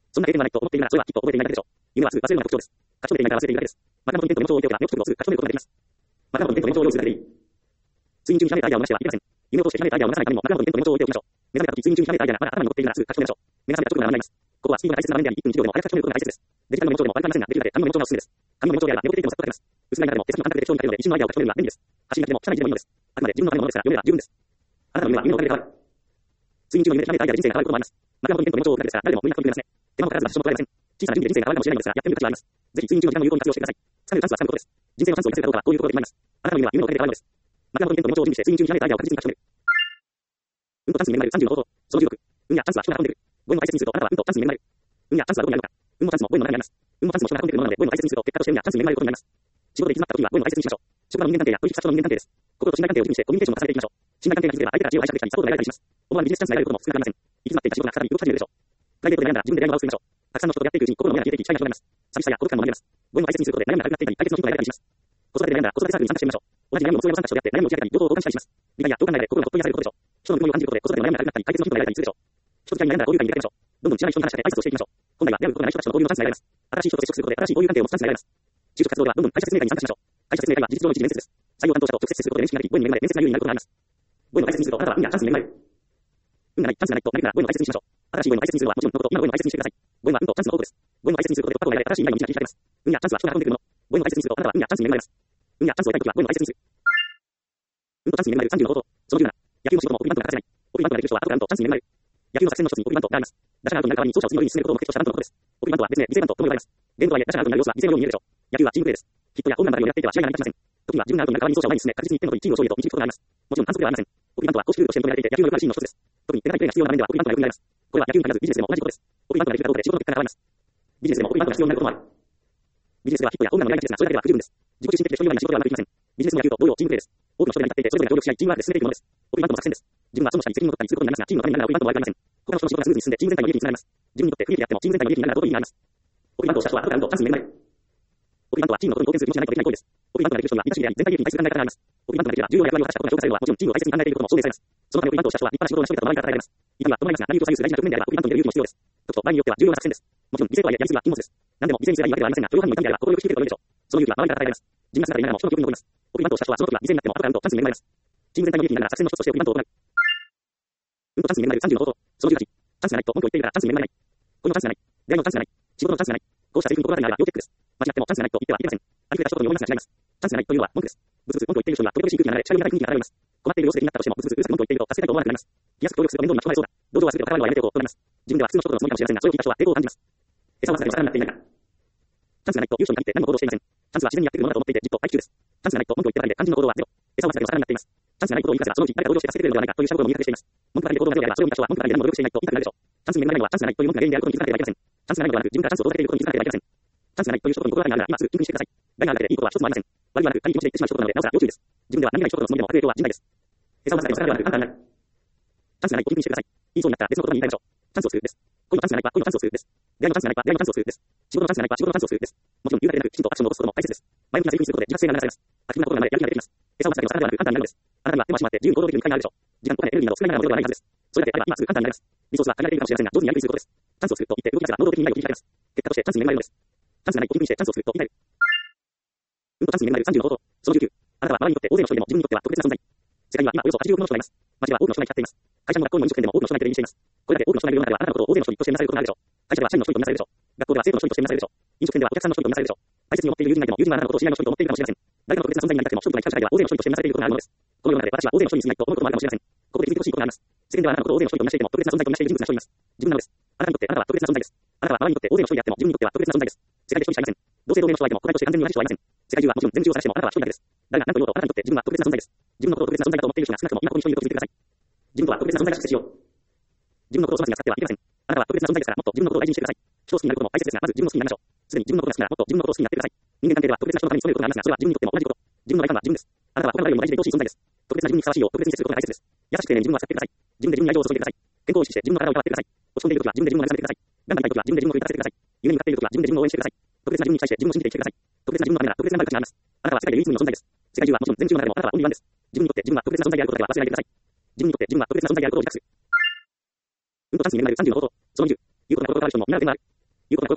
そんな経験はないと思っているなら、それはきっと覚えていないだけでしょう。夢は数忘れるのが特徴です。書き留めていないから忘れているだけです。また元のテントのメモ帳を置いておけば、目をつぶるをする、書き留めることができます。また元のテントのメモ帳を用意するだけでいい。睡眠中にひらめいたアイデアを逃してはいけません。夢を通してひらめいたアイデアを逃さないためにも、また元のテントのメモ帳を置いておきましょう。目覚めた時、睡眠中にひらめいたアイデアがまだ頭に残っているならすぐ書き留めましょう。目覚めた直後ならないます。ここはスピードが大切な場面であり、いっぷんいちびょうでも早く書き留めることが大切です。デジタルのメモ帳でも悪くありませんが、できるだけ紙のメモ帳がおすすめです。紙のメモ帳であれば眠っていてもサクッと書けます。薄暗い中でも手先の感覚で適当に書けるので、一瞬のアイデアを書き留めるのは便利です。走りなくても汚い字でもいいのです。あくまで自分のためのものですから、読めば十分です。あなたの夢は夢のおかげで変わる。睡眠中の夢でひらめいたアイデアで人生が変わることもあります。また元のテントのメモ帳を書くですが、誰でも無理なく書き留めますね。手間もかからず場所も取られません。小さな準備で人生が変わるかもしれないのですが、やってみる価値はあります。ぜひ睡眠中の時間を有効に活用してください。つかめるチャンスはつかむことです。人生のチャンスを生かせるかどうかはこういうところで決まります。あなたの夢は夢のおかげで変わるのです。また元のテントのメモ帳を準備して睡眠中にひらめいたアイデアを確実に書き留める。運とチャンスに恵まれるさんじゅうの法則。そのじゅうろく。運やチャンスは人が運んでくる。語彙の大切にすると、あなたは運とチャンスに恵まれる。運やチャンスはどこにあるのか。運もチャンスも語彙の中にあります。運もチャンスも人が運んでくるものなので、語彙の大切にすると、結果として運やチャンスに恵まれることになります。仕事で行き詰まった時には語彙の大切にしましょう。職場の人間関係や取引先との人間関係です。心と信頼関係を軸にしてコミュニケーションを重ねていきましょう。信頼関係が築けば相手から知恵を拝借できたり、サポートが得られたりします。思わぬビジネスチャンスが得られることも少なくありません。行き詰まっていた仕事が再び動き始めるでしょう。プライベートで悩んだら自分で出会いの場を作りましょう。たくさんの人とやっていくうちに心の目が消えていき、期待が広がります。寂しさや孤独感も紛れます。語彙の大切にすることで悩みがなくなっていったり、解決のヒントが得られたりします。子育てで悩んだら子育てサークルに参加してみましょう。同じ悩みを持つ親御さんたちと出会って悩みを打ち明けたり、情報を交換したりします。理解や共感内で心のほっと癒されることでしょう。人のぬくもりを感じることで子育ての悩みがなくなったり、解決のヒントが得られたりするでしょう。人付き合いに悩んだら交流会に出かけましょう。どんどん知らない人に話して挨拶をしていきましょう。本来は出会うことがない人たちとの交流のチャンスが得られます。新しい人と接触することで新しい交流関係を持つチャンスが得られます。就職活動ではどんどん会社説明会に参加しましょう。会社説明会は事実上の一次面接です。採用担当者と直接接することで面識ができ、語彙に恵まれ面接が有利になることがあります。語彙の大切にすると、あなたは運やチャンスに恵まれる。運がない、チャンスがないとなりながら語彙の大切にしましょう。新しい語彙の大切にするのはもちろんのこと、今の語彙の大切にしてください。語彙は運とチャンスの宝庫です。語彙の大切にすることで、過去を得られ新しい未来の道が切り開けます。運やチャンスは人が運んでくるもの。語彙の大切にすると、あなたは運やチャンスに恵まれます。運やチャンスを得たいときは語彙の大切にする。運とチャンスに恵まれるさんじゅうの法則。そのじゅうなな。野球の仕事も送りバントが欠かせない。送りバントができる人は後から運とチャンスに恵まれる。野球の作戦の一つに送りバントがあります。打者がアウトになる代わりに走者を次の塁に進めることを目的としたバントのことです。送りバントは別名、犠牲バントとも呼ばれます。ゲームとはいえ、打者がアウトになる様子は犠牲のように見えるでしょう。野球はチームプレーです。ヒットやホームランばかりを狙っていては試合が成り立ちません。時には自分がアウトになる代わりに走者を前に進め、確実に点を取りチームを勝利へと導くことがあります。もちろん反則ではありません。送りバントは公式ルールとして認められていて、野球のルールはシーンの一つです。特に手堅いプレーが必要な場面では送りバントがよく見られます。これは野球に限らずビジネスでも同じことです。送りバントができるかどうかで仕事の結果が変わります。ビジネスでも送りバントが必要になることもある。ビジネスではヒットやホームランの狙いが大切ですが、それだけでは不十分です。自己中心的で人よりな仕事ではうまくいきません。ビジネスも野球と同様チームプレーです。多くの人が立っていて、それぞれが協力し合い、チームワークで進めていくものです。送りバントも作戦です。自分はその下に責任を取ったりすることになりますが、チームのためになるなら送りバントは悪くありません。他の人の仕事がスムーズに進んで、チーム全体の利益につながります。自分にとって不利益であっても、チーム全体の利益になることになります。送りバントをした人は後から運とチャンスに恵まれる。送りバントはチームのことに貢献する気持ちがないとできない行為です。送りバントができる人には、利他主義であり、全体利益に対する考え方があります。送りバントができれば、重要な役割を果たしたことが評価されるのはもちろん、チームを大切に考えていることも証明されます。そのため送りバントをした人は、立派な仕事を成し遂げたと周りから称えられます。痛みは伴いますが、何事を左右する大事な局面であれば、送りバントに出る勇気も必要です。時と場合によっては重要な作戦です。もちろん、犠牲とはいえ、やりすぎは禁物です。何でも犠牲にすればいいわけではありませんが、許容範囲の痛みであれば、心を許しきると良いでしょう。その勇気は周りから与えられます。自分が姿でいながらも人の記憶に残ります。送りバントをした人は、その時は犠牲になっても後から運とチャンスに恵まれます。チーム全体の利益になるなら作戦の一つとして送りバントを行う。運とチャンスに恵まれるさんじゅうの法則。そのじゅうはち。チャンスがないと文句を言っているからチャンスに恵まれない。恋のチャンスがない。出会いのチャンスがない。仕事のチャンスがない。こうしたセリフに心当たりがあれば要チェックです。間違ってもチャンスがないと言ってはいけません。ありふれた人と読みますが違います。チャンスがないというのは文句です。ブツブツ文句を言っている人には取り苦しい空気が流れ、近寄りがたい雰囲気が現れます。困っている様子で気になったとしても、ブツブツうるさく文句を言っていると助けたいと思わなくなります。気安く協力すると面倒な人がいそうだ。同情はすると関わるのはやめておこうとなります。自分では普通の人とのつもりかもしれませんが、それを聞いた人は抵抗を感じます。餌はされてお魚になっていないから。チャンスがないという人に限って何も行動していません。チャンスは自然にやってくるものだと思っていて、じっと待機中です。チャンスがないと文句を言ってばかりで肝心の行動はゼロ。餌をされてお魚になっています。チャンスがないことを言い聞かせば、そのうち誰か同僚して助けてくれるのではないかという社会を見かけしています。文句ばかりで行動がゼロであれば、それを見た人は文句ばかりで何も努力していないと言いたくなるでしょう。チャンスに恵まれないのはチャンスがないという文句が原因であることに気づかなければいけません。チャンスがないのではなく、自分からチャンスを遠ざけていることに気づかなければいけません。チャンスがないという人とに心当たりがあるなら、今すぐ緊急してください。害があるだけでいいことは一つもありません。悪いはなく、他人気持ちで言ってしまう人なので、なおさら要注意です。自分では何気ない人とのつもりでも、悪い影響は甚大です。餌をされてお魚ではなく、あなたになる。チャンスがないと緊急してください。言いそうになったら別のことに言い換えましょう。チャンスを作るです。恋のチャンスがないは恋のチャンスを作るです。出会いのチャンスがないは出会いのチャンスを作るです。仕事のチャンスがないは仕事のチャンスを作るです。もちろん言うだけでなく、きちんとアクションを起こすことも大切です。前向きなセリフにすることで自発性が流されます。アクティブなことが生まれ、やる気が出てきます。餌をされてお魚ではなく、簡単になるのです。あなたには手も足もあって、自由に行動できる機会があるでしょう。時間とかエネルギーなど少ないながらのことではないはずです。それだけあれば今すぐ簡単になります。リソースは限られているかもしれませんが、上手にやりくりすることです。チャンスを作ると言って動き出せば能動的に未来を切り開けます。結果としてチャンスに恵まれるのです。チャンスがないと気にしてチャンスを作ると言い換える。運とチャンスに恵まれるさんじゅうの法則。そのじゅうきゅう。あなたは周りにとって大勢の人でも自分にとっては特別な存在。世界には今およそはちじゅうおくの人がいます。街は多くの人が行き交っています。会社も学校も飲食店でも多くの人が出入りしています。これだけ多くの人がいる世の中ではあなたのことを大勢の人にとして見なされることがあるでしょう。会社では社員の人にと見なされるでしょう。学校では生徒の人にとして見なされるでしょう。飲食店ではお客さんの人にと見なされるでしょう。大切に思っている友人がいても友人はあなたのことを知り合いの人と思っているかもしれません。誰かの特別な存在になりたくても人々が生きた社会では大勢の人にとして見なされていることがあるのです。この世の中で私は大勢の人に過ぎないと思うこともあるかもしれません。ここで気づいてほしいことがあります。世間ではあなたのことを大勢の人にと見なしていても特別な存在と見なしている人物が一人います。自分なのです。あなたにとってあなたは特別な存在です。あなたは周りにとって大勢の人であっても自分にとっては特別な存在です。世界で一人しかいません。同性同盟の人はいても個体として完全に同じ人はいません。世界中はもちろん全部中を探してもあなたは一人だけです。誰が何と言おうとあなたにとって自分は特別な存在です。自分のことを特別な存在だと思っている人が少なくとも今ここに一人いると気づいてください。自分とは特別な存在だとしてしよう。自分のことを粗末に扱ってはいけません。あなたは特別な存在ですからもっと自分のことを大事にしてください。人を好きになることも大切ですが、まず自分を好きになりましょう。すでに自分のことが好きならもっと自分のことを好きになってください。人間関係では特別な人のために努めることがありますが、それは自分にとっても同じこと。自分の大胆は自分です。あなたは他の誰よりも大事で愛おしい存在です。特別な自分にふさわしいよう特別に接することが大切です。優しく丁寧に自分を扱ってください。自分で自分に愛情を注いでください。健康を意識して自分の体を保ってください。落ち込んでいるときは自分で自分を慰めてください。頑張りたいときは自分で自分を奮い立たせてください。夢に向かっているときは自分で自分を応援してください。特別な自分に対して自分を信じて生きてください。特別な自分のためなら特別な能力があります。あなたは世界で唯一無二の存在です。世界中はもちろん全宇宙の中でもあなたはオンリーワンです。自分にとって自分は特別な存在であることだけは忘れないでください。自分にとって自分は特別な存在であることを自覚する。運とチャンスに恵まれるさんじゅうの法則。そのにじゅう。言うことが心がある人も皆の点がある。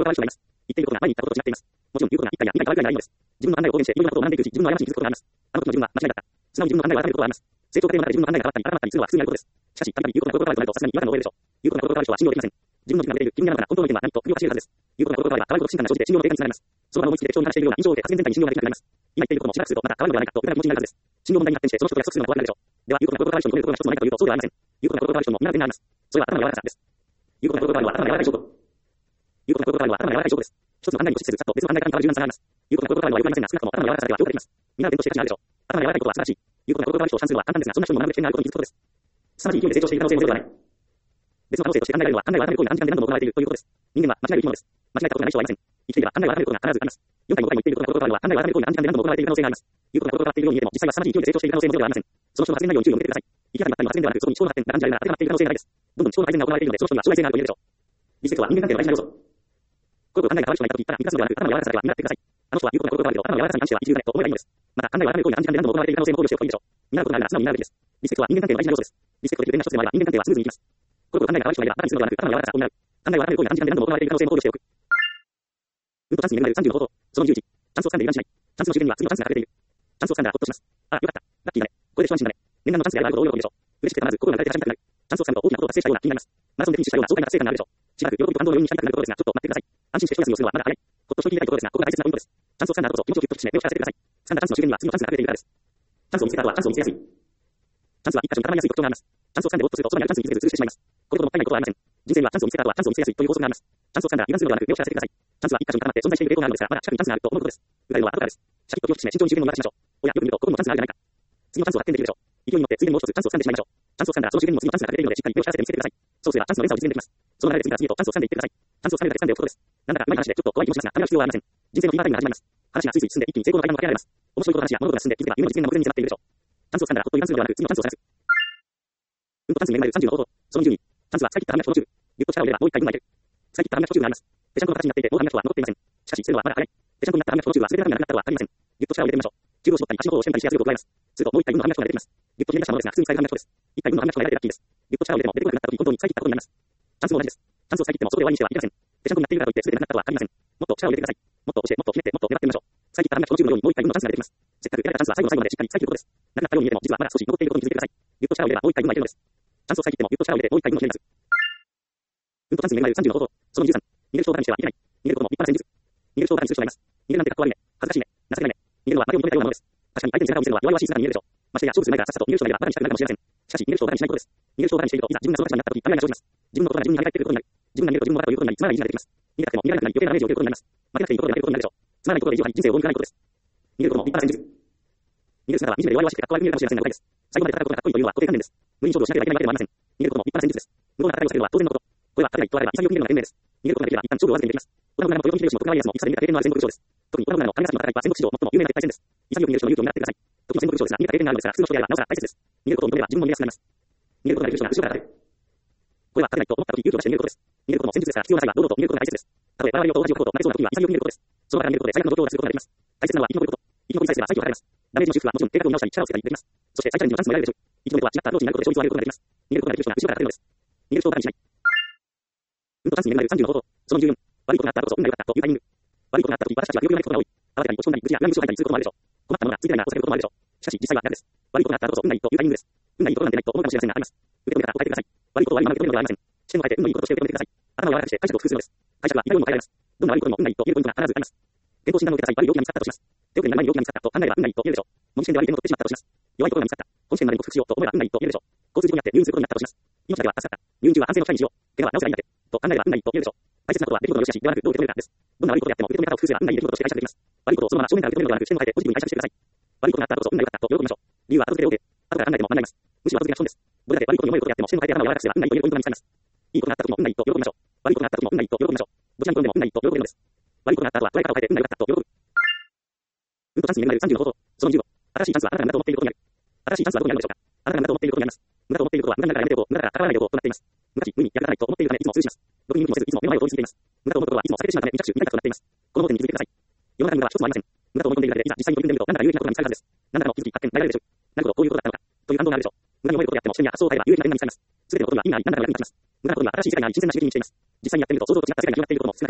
がある人がいます。言っていることが前に言ったことと違っています。もちろん言うことが一回や二回変わるぐらいないのです。自分の案内を公言していろんなことを学んでいくうち、自分の過ちに気づくことがあります。あの時の自分は間違いだった。素直に自分の案内を改めることがあります。成長過程の中で自分の案内が変わったり、改まったりするのは普通にあることです。しかし、たびたび言うことが心から変わるとさすがに違和感を覚えるでしょう。言うことが心からある人は信用できません。自分の自分が出ている君がなのかな本当の意見は何と首をかしげるはずです。言うことが心から変わると不信感が生じて信用の低下につながります。その場の思いつきで適当に話しているような印象を受け、発言全体に信用ができなくなります。今言っていることもしばらくするとまた変わるのではないかと疑う気持ちになるはずです。信用問題に発展してその人と約束するのが怖くなるでしょう。では、言うことが心からある人に止めることが一つもないかというとそうではありません。言うことが心からある人もみんな全然あります。それは頭の柔らかさです。言うことが心からあるのは頭の柔らかい証拠。言うことが心からあるのは頭の柔らかい証拠です。一つの案内に固執せず、ざっと別の案内から変わる柔軟さがあります。言うことが心からあるのはよくありませんが、少なくとも頭の柔らかさでは評価できます。みんな伝統している価値があるでしょう。頭の柔らかいことは素晴らしい。言うことが心からある人を賛するのは簡単ですが、そんな人も学んできていないことに気づくことです。凄まじい勢いで成長している可能性もゼロではない。別の可能性として考えられるのは、案内を改める行為が何時間で何度も行われているということです。人間は間違える生き物です。間違えたことがない人はいません。生きていれば案内を改めることが必ずあります。よんかいもごかいも言っていることが心からあるのは、案内を改める行為が何時間で何度も行われている可能性があります。言うことが心からっているように見えても、実際は凄まじい勢いで成長している可能性もゼロではありません。その人の発言内容に注意を向けてください。生き方になったりの発言ではなく、そこに思考の発展が何時間で当てはまっている可能性がないです。どんどん思考の改善が行われているので、その人には将来性があると言えるでしょう。リスペクトは人間関係の大事な要素。こういう案内が変わる人がいたとき、ただ満たすのではなく、頭の柔らかさでは見習ってください。あの人は言うことが心からあるけど、頭の柔らかさに関しては一流だねと思えばいいのです。また、案内を改める行為が何時間で何度も行われている可能性も考慮しておくといいでしょう。見習うことがあるなら素直に見習うべきです。リスペクトは人間関係の大事な要素です。リスペクトで自然な一つでもあれば、人間関係はスムーズにいきます。こういう案内が変わる人がいれば、ただにするのではなく、頭の柔らかさを見習う。案内を改める行為が何時間で何度も行われている可能性も考慮しておく。うんとチャンスに恵まれるさんじゅうの方法。そのじゅういち。チャンスを掴んで油断しない。チャンスの終焉には次のチャンスが隠れている。チャンスを掴んだらほっとします。ああ、よかった。ラッキーだね。これで一安心だね。念願のチャンスであることを喜ぶでしょう。嬉しくてたまらず心が慣れて走りたくなる。チャンスを掴むと大きなことを達成したような気になります。マラソンでフィニッシュしたような爽快な達成感があるでしょう。しばらく喜びと感動の余韻に浸りたくなるところですが、ちょっと待ってください。安心して一休みをするのはまだ早い。ほっとしておきたいところですが、ここが大切なポイントです。チャンスを掴んだ後こそ気持ちをギュッと引き締め目を光らせてください。掴んだチャンスの終焉には次のチャンスが隠れているからです。チャンスを見つけた後はチャンスを見つけやすい。チャンスは一箇所に固まりやすい特徴があります。チャンスを掴んでぼっとするとそばにあるチャンスに気づけず潰してしまいます。これほどもったいないことはありません。人生にはチャンスを見つけた後はチャンスを見つけやすいという法則があります。チャンスを掴んだら油断するのではなく目を光らせてください。チャンスは一箇所に固まって存在している傾向があるのですが、まだ近くにチャンスがあると思うことです。疑うのは後からです。シャキッと気を引き締め慎重に周辺を見渡しましょう。おや、よく見るとここにもチャンスがあるじゃないか。次のチャンスを発見できるでしょう。勢いに乗ってついでにもう一つチャンスを掴んでしまいましょう。チャンスを掴んだらその周辺にも次のチャンスが隠れているのでしっかり目を光らせて見つけてください。そうすればチャンスの連鎖を実現できます。その流れで次から次へとチャンスを掴んでいってください。チャンスを掴めるだけ掴んでおくことです。なんだかうまい話でちょっと怖い気もしますが、ためらう必要はありません。人生のキータイムが始まります。話がついつい進んで一気に成功の階段を駆け上がれます。面白いこと話や物事が進んで気づけば夢の実現が目前に迫っているでしょう。チャンスを掴んだらほっと油断するのではなく次のチャンスを探す。うんとチャンスに恵まれるさんじゅうの方法。そのじゅうに。チャンスは使い切った半額途中。ぎゅっと力を入れればもう一回分がいける。使い切った半額途中があります。ぺしゃんこの形になっていてもう半額は残っていません。しかしそれはまだ早い。ぺしゃんこになった半額途中は全ての中身がなくなったとは限りません。ぎゅっと力を入れてみましょう。中を絞ったり足元を締めたりしやすい力を加えます。するともう一回分の半額が出てきます。ぎゅっとひねり出したものですが普通に使える半額です。一回分の半額が得られてラッキーです。ぎゅっと力を入れても出てこなくなった時本当に使い切ったことになります。チャンスも同じです。チャンスを使い切ってもそこで終わりにしてはいけません。ぺしゃんこになっているからといって全てなくなったとは限りません。もっと力を入れてください。もっと押してもっとひねってもっと粘ってみましょう。使い切った半額途中のようにもう一回分のチャンスが出てきます。せっかく得られたチャンスは最後の最後までしっかり使い切ることです。なくなったように見えても実はまだ少し残っていることに気づいてください。ぎゅっと力を入れればもう一回分がいけるのです。チャンスを使い切ってもぎゅっと力を入れてもう一回分をひねります。うんとチャンスに恵まれるさんじゅうの方法。そのじゅうさん。逃げる人をバカにしてはいけない。逃げることも立派な戦術。逃げる人をバカにする人がいます。逃げるなんてかっこ悪いね。恥ずかしいね。情けないね。逃げるのは負けを認めたようなものです。確かに相手に背中を見せるのは弱々しい姿に見えるでしょう。ましてや勝負する前からさっさと逃げる人がいればバカにしたくなるかもしれません。しかし逃げる人をバカにしないことです。逃げる人をバカにしているといざ自分がその立場になった時考えが生じます。自分のことが自分に張り返ってくることになり、自分が逃げると自分もバカということになり、つまらない意地が出てきます。逃げなくても逃げられなくなり余計なダメージを受けることになります。負けなくていいことで負けることになるでしょう。つまらないことで意地を張り人生を追い抜かないことです。逃げることも立派な戦術。逃げる姿は惨めで弱々しくてかっこ悪く見えるかもしれませんが誤解です。最後まで戦うことがかっこいいというのは固定観念です。無理に勝負をしなければいけないわけでもありません。逃げることも立派な戦術です。無謀な戦いをされるのは当然のこと。これは勝てないとあれば潔く逃げるのが賢明です。逃げることができれば一旦勝負をわずにできます。織田信長も豊臣秀吉も徳川家康も戦で見た経験のある戦国武将です。特に織田信長の神ヶ島の戦いは戦国史上最も有名な決敗戦です。潔く逃げる人の勇気を見習ってください。時の戦国武将ですが見た経験があるのですが普通の人であればなおさら大切です。逃げることを認めれば自分も逃げやすくなります。逃げることができる人が後ろから当てる。これは勝てないと思った時勇気を出して逃げることです。逃げることも戦術ですから必要な際は堂々と逃げることが大切です。たとえ我々を同じこととなりそうな時は潔く逃げることです。その場から逃げることで最悪の状況を脱することができます。大切なのは生き延びること。生き延びさえすれば再起を図れます。ダメージの修復はもちろん計画を見直したり力をつけたりできます。そして再チャレンジのチャンスも得られるでしょう。生き延びとは違ったアプローチになることで勝率を上げることができます。逃げることができる人が後ろから当てるのです。逃げる人をバカにしない。うんとチャンスに恵まれるさんじゅうの方法。そのじゅうよん。悪いことがあったからこそ運が良かったというタイミング。悪いことがあった時私たちは記憶にないことが多い。慌てたり落ち込んだり愚痴や恨み節を吐いたりすることもあるでしょう。困ったものがついてないなとされることもあるでしょう。しかし実際は逆です。悪いことがあったからこそ運がいいというタイミングです。運がいいことなんてないと思うかもしれませんがあります。受け止めたら答えてください。悪いことは今まで受け止めるのではありません。視点を変えて運のいいこととして受け止めてください。頭を柔らかくして解釈を工夫するのです。解釈は似たようにも変えられます。どんな悪いことにも運がいいと言えるポイントが必ずあります。健康診断を受けた際悪い病気が見つかったとします。手遅れになる前に病気が見つかったと考えれば運がいいと言えるでしょう。もみ視点で悪い点を取ってしまったとします。弱いところが見つかった。本視点までに克服しようと思えば運がいいと言えるでしょう。交通事故にあって入院することになったとします。命だけは助かった。入院中は安静の際にしよう。怪我は治せばいいんだって。と考えれば運がいいと言えるでしょう。大切なことは出来事の良し悪しではなくどう受け止めるかです。どんな悪いことであっても受け止め方を工夫すれば運がいい出来事として解釈できます。悪いことをそのまま正面から受け止めるのではなく視点を変えてポジティブに解釈してください。悪いことがあったからこそ運が良かったと喜びましょう。理由は後付けで OK。後から考えても学びます。むしろ後付けが損です。どれだけ悪いことに思えることであっても視点を変えて頭を柔らかくすれば運がいいというポイントが見つかります。いいことがあった時も運がいいと喜びましょう。悪いことがあった時も運がいいと喜びましょう。どちらに転んでも運がいいと喜べるのです。悪いことがあった後は捉え方を変えて運が良かったと喜ぶ。うんとチャンスに恵まれるさんじゅうの方法。そのじゅうご。新しいチャンスはあなたが無駄と思っていることにある。新しいチャンスはどこにあるのでしょうか。あなたが無駄と思っていることにあります。無駄と思っていることは無駄になるからやめておこう、無駄だから戦わないでおこうとなっています。無駄気、無意味、役立たないと思っているためいつも通じます。ろくに向きもせずいつも目の前を通り過ぎています。無駄と思うことはいつも避けてしまうため未着手、未達となっています。この盲点に気づいてください。世の中に無駄は一つもありません。無駄と思い込んでいるだけでいざ実際に取り組んでみると何だか有益なことが見つかるはずです。何だかの気づき、発見、得られるでしょう。なるほど、こういうことだったのか。という感動があるでしょう。無駄に思えることであっても視点や発想を変えれば有益な点が見つかります。すべてのことが意味あり何だかの役に立ちます。無駄なことには新しい世界があり新鮮な刺激に満ちています。実際にやってみると想像と違った世界が広がっていることも少なくありません。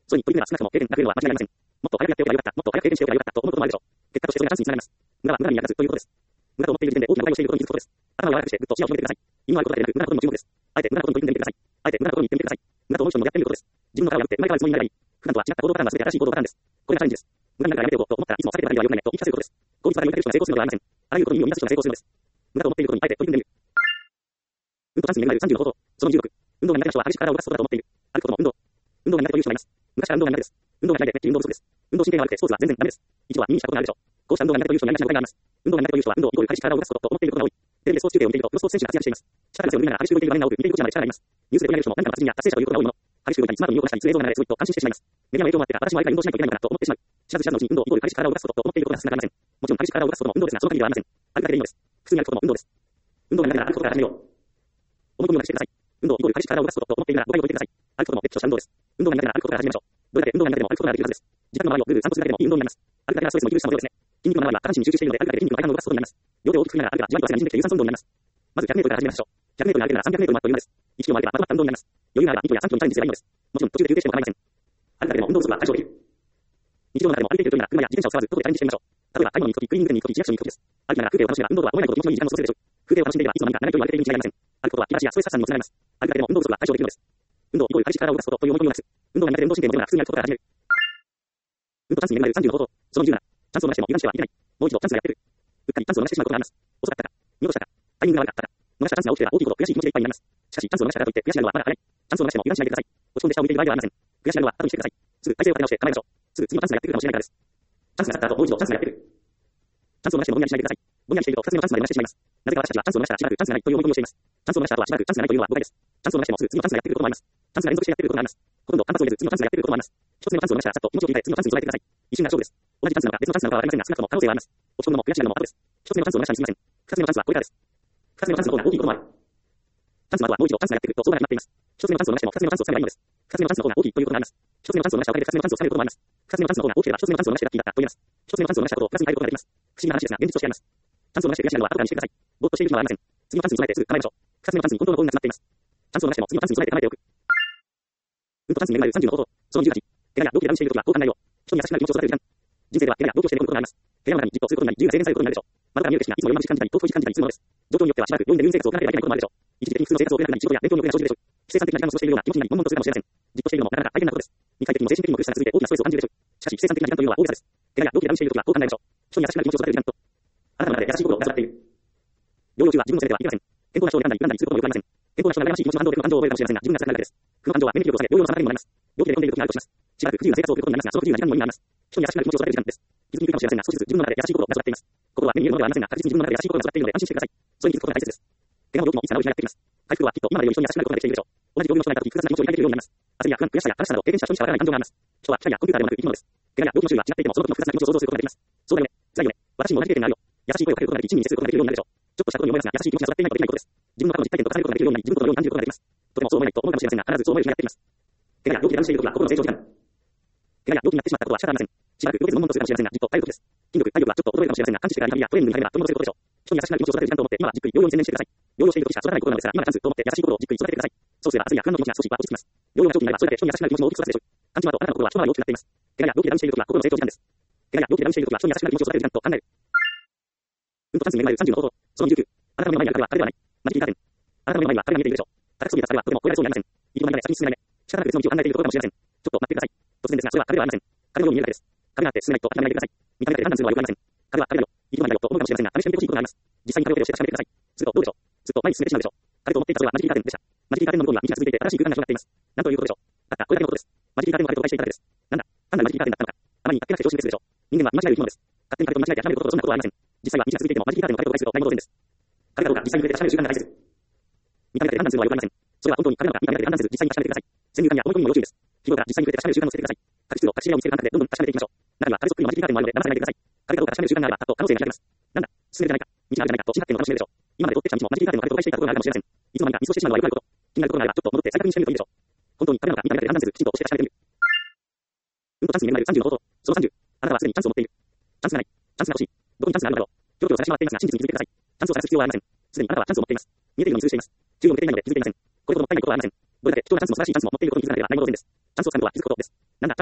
それに取り組めば少なくとも経験なく得るのは間違いありません。もっと早くやっておけばよかった、もっと早く経験しておけばよかったと思うこともあるでしょう。結果としてそれがチャンスにつながります。無駄は無駄に役立つということです。無駄と思っている時点で大きな誤解をしていることに気づくことです。頭を柔らかくしてぐっと視野を広げてください。意味のあることだけでなく無駄なことにも注目です。あえて無駄なことに取り組んでみてください。あえて無駄なことに言ってみてください。無駄と思う人もやってみることです。自分の殻を破って生まれ変わるつもりになればいい。普段とは違った行動パターンが全て新しい行動パターンです。これがチャレンジです。無駄になるからやめておこうと思ったらいつも避けてばかりでは良くないねと言い聞かせることです。効率悪い向いてる人が成功するのではありません。あらゆることに意味を見出す人が成功するのです。無駄と思っていることにあえて取り組んでみる。うんとチャンスに恵まれるさんじゅうの方法。そのじゅうろく。運動が苦手な人は激しく体を動かすことだと思っている。歩くことも運動。運動が苦手という人がいます。昔から運動が苦手です。運動が苦手でめっちゃ運動不足です。運動神経が悪くてスポーツは全然ダメです。一度は耳にしたことがあるでしょう。こうした運動が苦手という人には何かしら誤解があります。運動が苦手という人は運動イコール激しく体を動かすことと思っていることが多い。テレビでスポーツ中継を見ているとプロスポーツ選手が活躍しています。力強いながら激しく動いている場面が多く見ていることがあります。ニュースで取り上げる人も何かの達人や達成者ということが多いもの。激しく動いたりスマートに動かしたりする映像が流れてすごいと感心してしまいます。メディアの影響もあってか私もあれから運動しないといけないのかなと思ってしまう。知らず知らずのうちに運動イコール激しく体を動かすことと思っていることがつながりません。もちろん激しく体を動かすことも運動ですがその限りではありません。歩くだけでいいのです。普通に歩くことも運動です。運動が苦手なら歩くことから始めよう。思い込みをなくしてください。運動イコール激しく体を動かすことと思っているなら誤解を解いてください。歩くことも別とした運動です。運動が苦手なら歩くことから始めましょう。どれだけ運動が苦手でも歩くことができるはずです。自宅の周りをぐるぐる散歩するだけでもいい運動になります。歩くだけがストレスも生きるしたものですね。筋肉の周りは下半身に集中しているので歩くだけで筋肉の体を動かすことになります。両手を大きく振りながら歩けばじわりと汗が滲んできて有酸素運動になります。まずひゃくメートルから始めましょう。ひゃくメートル歩けるならさんびゃくメートルもあっという間です。いちキロも歩けばまとまった運動になります。余裕があればにキロやさんキロにチャレンジすればいいのです。もちろん途中で休憩しても構いません。歩くだけでも運動不足は解消できる。日常の中でも歩いている時なら車や自転車を使わずどこでチャレンジしてみましょう。例えば買い物に行く時、クリーニングに行く時、市役所に行く時です。歩きながら風景を楽しめば運動とは思えないほど気持ちのいい時間を過ごせるでしょう。風景を楽しんでいればいつの間にか長い距離を歩けているに違いありません。歩くことは気持ちやストレス発散にもつながります。歩くだけでも運動不足は解消できるのです。運動イコール激しく体を動かすことという思い込みをなくす。運動が苦手で運動神経もなく普通に歩くことから始める。運動チャンスに恵まれるさんじゅうの方法。そのじゅうなな。チャンスを逃しても油断してはいけない。もう一度チャンスがやってくる。うっかりチャンスを逃してしまうことがあります。遅かったか。見落としたか。タイミングが悪かったか。逃したチャンスが起きれば大きいこと悔しい気持ちでいっぱいになります。しかしチャンスを逃したからといって悔しがるのはまだ早い。チャンスを逃しても油断しないでください。落ち込んで下を向いている場合ではありません。悔しがるのは後にしてください。すぐ体勢を立て直して構えましょう。すぐ次のチャンスがやってくるかもしれないからです。チャンスが去った後もう一度チャンスがやってくる。チャンスを逃してもぼんやりしないでください。ぼんやりしているとふたつめのチャンスまで逃してしまいます。なぜか私たちはチャンスを逃したらしばらくチャンスがないという思い込みをしています。チャンスを逃した後はしばらくチャンスがないというのは誤解です。チャンスを逃してもすぐ次のチャンスがやってくることもあります。チャンスが連続してやってくることもあります。ほとんど反発を入れず次のチャンスがやってくることもあります。一つ目のチャンスを逃したらさっと気持ちを切り替え次のチャンスに備えてください。一瞬が勝負です。同じチャンスなのか別のチャンスなのかはわかりませんが少なくとも可能性はあります。落ち込むのも悔しがるのも後です。一つ目のチャンスを逃したにすみません。二つ目のチャンスはこれからです。二つ目のチャンスの方が大きいこともある。チャンスの後はもう一度チャンスがやってくるとそうが決まっています。一つ目のチャンスを逃しても二つ目のチャンスをつかめばいいのです。二つ目のチャンスの方が大きいということがあります。一つ目のチャンスを逃したおかげで二つ目のチャンスをつかめることもあります。二つ目のチャンスの方が大きければ一つ目のチャンスを逃してラッキーだったと言えます。一つ目のチャンスを逃したことをプラスに変えることができます。不思議な話ですが現実としてあります。チャンスを逃して悔しがるのは後からにしてください。ぼーっとしている暇はありません。次のチャンスに備えてすぐ構えましょう。二つ目のチャンスに本当の幸運が詰まっています。チャンスを逃しても次のチャンスに備えて構えておく。うんとチャンスに恵まれるさんじゅうの方法。そのじゅうはち。怪我や病気でダウンしているときはこう考えよう。人に優しくなる気持ちを育てる時間。人生では怪我や病気をしていることがあります。怪我の中にじっとすることになり自由が制限されることになるでしょう。窓が見える景色がいつも夜間時間帯に遠く時間帯に進むのです。状況によってはしばらく病院で入院生活を行ってはいけないこともあるでしょう。一時的に普通の生活を送れなくなり仕事や勉強に遅れが生じるでしょう。非生産的な時間を過ごしているような気持ちになり悶々とするかもしれません。じっとしているのもなかなか大変なことです。肉体的にも精神的にも苦しさが続いて大きなストレスを感じるでしょう。しかし非生産的な時間というのは大げさです。怪我や病気でダウンしているときはこう考えましょう。人に優しくなる気持ちを育てる時間とあなたの中で優しい心を育てている。療養中は自分のせいではいけません。健康な人で病んだり病んだりすることもよくありません。健康な人が悩ましい気持ちの反動で負の感情を覚えるかもしれませんが自分が辛くなるだけです。負の感情は免疫力を下げ療養の妨げにもなります。病気で寝込んでいるときにあるとします。しばらく不自由な生活を送ることになりますがその不自由な時間にも意味があります。人に優しくなる気持ちを育てる時間です。気づきにくいかもしれませんが少しずつ自分の中で優しい心を育てています。心は目に見えるものではありませんが確実に自分の中で優しい心が育っているので安心してください。それに気づくことが大切です。怪我も病気もいつか治る日がやってきます。回復はきっと今までより人に優しくなることができているでしょう。同じ病気の人がいたとき複雑な気持ちを抱いているようになります。焦りや不安、悔しさや悲しさなど経験した人にしかわからない感情があります。人は機械やコンピューターではなく生き物です。怪我や病気の種類は違っていてもその時の複雑な気持ちを想像することができます。そうだよね。辛いよね。私にも同じ経験があるよ。優しい声をかけることができ、一に見せることができるようになるでしょう。ちょっとしたことに思いますが、優しい気持ちが育っていないとできないことです。自分の過去の実体験と重ねることができるようになり、自分のことのように感じることができます。とてもそう思えないと思うかもしれませんが、必ずそう思える日がやってきます。怪我や病気でダウンしているときは心の成長時間。怪我や病気になってしまったことは仕方ありません。しばらく動けず悶々とするかもしれませんが、じっと耐えることです。筋力、体力はちょっと衰えるかもしれませんが、完治してからリハビリやトレーニングに入れば取り戻せることでしょう。人に優しくなる気持ちを育てる時間と思って、今はじっくり療養に専念してください。療養しているときしか育たないことなのですが、今がチャンスと思って優しい心をじっくり育ててください。そうすれば焦りや不安の気持ちが少しは落ち着きます。療養が長期になればそれだけ人に優しくなる気持ちも大きく育つでしょう。感じはとあなたの心は一回り大きくなっています。怪我や病気でダウンしているときは心の成長時間です。怪我や病気でダウンしているときは人に優しくなる気持ちを育てる時間と考える。うんとチャンスに恵まれるさんじゅうの方法。そのじゅうきゅう。あなたの目の前にある壁は壁ではない。マジックカーテン。あなたの目の前には壁が見えているでしょう。高すぎた壁はとても越えられそうにありません。一度間違え先に進めない。仕方なく別の道を考えていることかもしれません。ちょっと待ってください。突然ですがそれは壁ではありません。壁のように見えるだけです。壁があって進めないと諦めないでください。見た目で判断するのはよくありません。壁は壁だよ。行き止まりだよと思うかもしれませんが試してみてほしいことがあります。実際に壁を手をして確かめてください。するとどうでしょう。ずっと前に進めてしまうでしょう。壁と思っていたそれはマジックカーテンでした。マジックカーテンの向こうには道が続いていて新しい空間が広がっています。なんということでしょう。たったこれだけのことです。マジックカーテンの壁と解していただけです。なんだ単なるマジックカーテンだったのか。あまりに勝手なくて常識別でしょう。人間は間違える生き物です。勝手に壁と間違えて離れることとそんなことはありません。実際は道が続いていてもマジックカーテンの壁と解すると大問題です。壁かどうか実際に触れて確かめる時間が大切。見た目だけで判断するのはよくありません。それは本当に壁なのか見た目だけで判断せず実際に確かめてください。先入観や思い込みにも要注意です。日頃から実際に触れて確かめる習慣をつけてください。確実度、確信を見つける感覚でどんどん確かめていきましょう。中には壁そっくりのマジックカーテンもあるので騙さないでください。壁かどうか確かめる習慣があればパッと可能性が開けます。なんだ進めるじゃないか道があるじゃないかと新発見を楽しめるでしょう。今まで追ってきた道もマジックカーテンの壁と解していたことがあるかもしれません。いつの間にか見過ごしてしまうのはよくあること。気になることがあればちょっと戻って再確認してみるといいでしょう。本当に壁なのか見た目だけで判断せずきちんと押して確かめてみる。うんとチャンスに恵まれるさんじゅうの方法。そのさんじゅう。あなたはすでにチャンスを持っている。チャンスがない。チャンスが欲しい。どこにチャンスがあるのだろう。キョロキョロ探し回っていますが真実に気づいてください。チャンスを探す必要はありません。すでにあなたはチャンスを持っています。見えているのに通しています。注意を向けていないので気づいていません。これほどもったいないことはありません。どれだけ貴重なチャンスも正しいチャンスも持っていることに気づかなければ何も当然です。チャンスを掴むことは気づくことです。なんだチャンス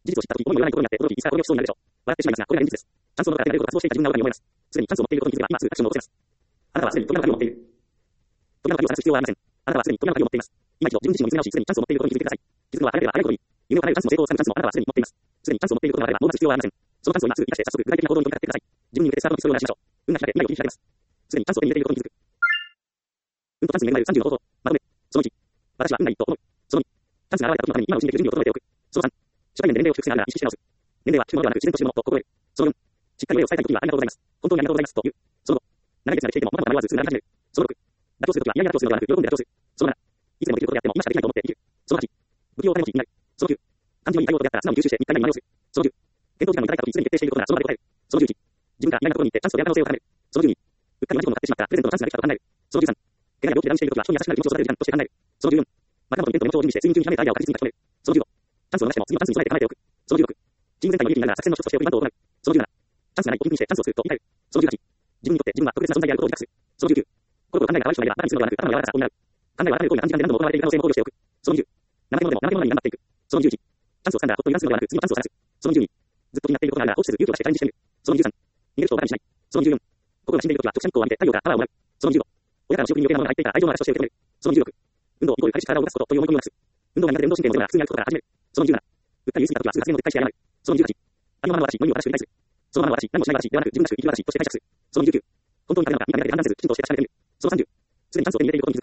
事実を知ったとき、思いもよらないことになって驚き、いつかこれをしそうになるでしょう。笑ってしまいますが、これが現実です。チャンスを逃れられることがそうしていた自分が愚かに思えます。すでにチャンスを持っていることに気づけば、今すぐアクションを起こせます。あなたはすでに扉の鍵を持っている。扉の鍵を探す必要はありません。あなたはすでに扉の鍵を持っています。今一度自分自身を見つめ直し、すでにチャンスを持っていることに気づいてください。気づくのは離れれば離れることに、夢を叶えるチャンスの成功をつかむチャンスもあなたはすでに持っています。すでにチャンスを持っていることがあれば、もう待つ必要はありません。そのチャンスを今すぐ生かして、早速具体的な行動に取り掛かってください。自分に向けてスタートのピストルを鳴らしましょう。運が開け、未来を切り開けます。すでにチャンスを手に入れていることに気づく。運とチャンスに恵まれるさんじゅうの方法。まとめ。そのいち。私は運がいいと思う。そのに。チャンスが現れた時のために今のうちに準備を整えておく。そのさん。初対面で年齢を低くするなら意識して直す。年齢は低くものではなく自然としているものと心得る。そのよん。しっかり上を伝えたい時にはありがとうございます。本当にありがとうございます。という。そのご。長い列ができていてもまだまだ迷わずすぐ並び始める。そのろく。妥協する時は嫌々妥協するのではなく喜んで妥協する。そのなな。いつでもできることであっても今しかできないと思って生きる。そのはち。不器用お金持ちになる。そのきゅう。感じのいい対応とであったら素直に吸収してみっか以内に真似をする。そのじゅう。検討時間をいただいた時にすでに決定していることならその場で答える。そのじゅういち。自分が意外なところに行ってチャンスと出会う可能性を高める。そのじゅうに。うっかり同じことを買ってしまったらプレゼントのチャンスができたと考える。そのじゅうさん。怪我や病気で断している時は人に優しくなる気持ちを育てる時間として考える。そのじゅうよん。また元にテントの元を準備して睡眠中にひらめいたアイデアを確実に書き留める。そのじゅうご。チャンスを逃しても次のチャンスに備えて構えておく。そのじゅうろく。チーム全体の利益になるなら作戦の一つとして送りバントを行う。そのじゅうなな。チャンスがないをピンにしてチャンスを作ると言い換える。そのじゅうはち。自分にとって自分は特別な存在であることを自覚する。そのじゅうきゅう。心と考えが合わない人がいれば中にするのではなく頭の柔らかさを補う。考えは離れる行為が短時間で何度も行われている可能性も考慮しておく。そのにじゅう。怠け者でも怠け者に頑張っていく。そのじゅういち。チャンスを掴んだらほっと油断するのではなく次のチャンスを探す。そのじゅうに。ずっと気になっていることがあるなら放棄せず勇気を出してチャレンジしてみる。そのじゅうさん。逃げる人をバカにしない。そのじゅうよん。心が死んでいるときは直射日光を浴びて太陽からパワーをもらう。そのじゅうご。親からの仕送りに余計なものが入っていたら愛情の証として受け止める。そのじゅうろく。運動イコール彼氏体を動かすことという思い込みをなくす。運動が苦手で運動神経のゼロが普通にあることから始める。そのじゅうなな。うっかり言い過ぎたときはすぐ発言の撤回して謝る。そのじゅうはち。ありのままの私、無理を正しく理解する。そのままの私、何もしない私ではなく自分らしく生きる私として解釈する。そのじゅうきゅう。本当にダメなのか見た目で判断せずきちんとして確かめてみる。そのさんじゅう。すでにチャンスを手に入れていることに気づ